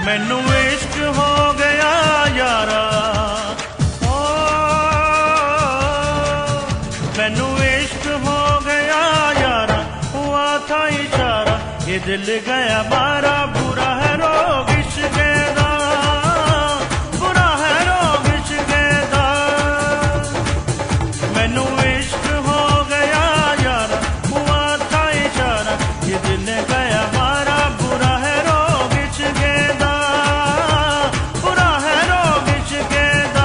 मैनू इश्क हो गया यारा, ओ मैनू इश्क हो गया यारा, हुआ था इशारा ये दिल गया मारा। बुरा है रोग इश्क दा, बुरा है रोग इश्क दा। मैनू इश्क हो गया यारा, हुआ था इशारा ये दिल गया मारा। बुरा है रोग इश्क दा, बुरा है रोग इश्क दा।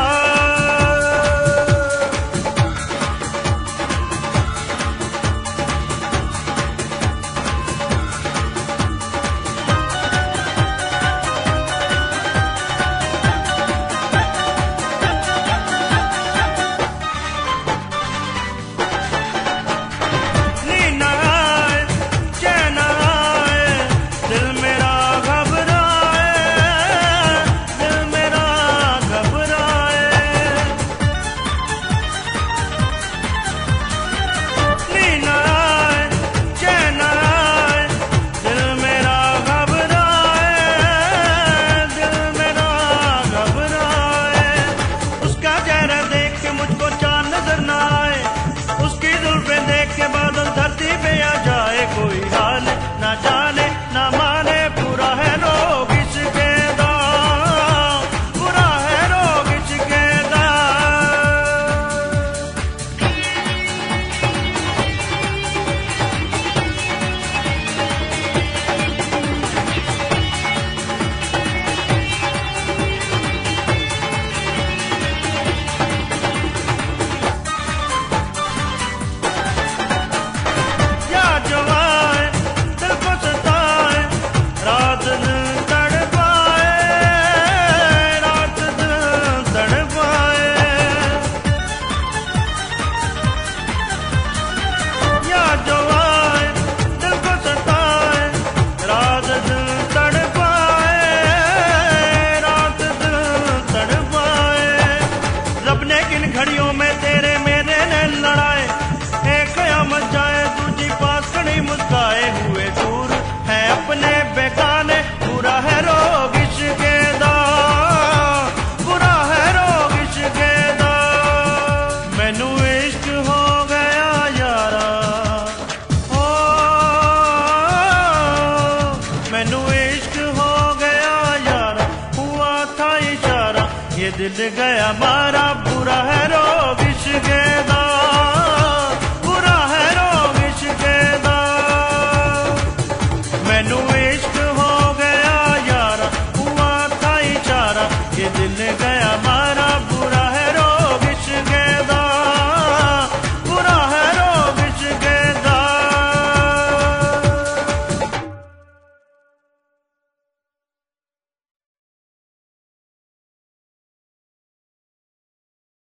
कोई हाल ना जाने ना माने, बुरा है रोग इश्क दा, बुरा है रोग इश्क दा। घड़ियों में तेरे मेरे ने लड़ाए, एक कयामत जाए दूजी पास खड़ी मुस्काए। हुए दूर है अपने बेगाने, बुरा है रोग इश्क दा, बुरा है रोग इश्क दा। मैनू इश्क हो गया यारा, ओ मैनू इश्क हो गया यारा, हुआ था इशारा ये दिल गया मारा। बुरा है रोग इश्क दा, बुरा है रोग इश्क दा। मैनू इश्क हो गया यारा, हुआ था इशारा ये दिल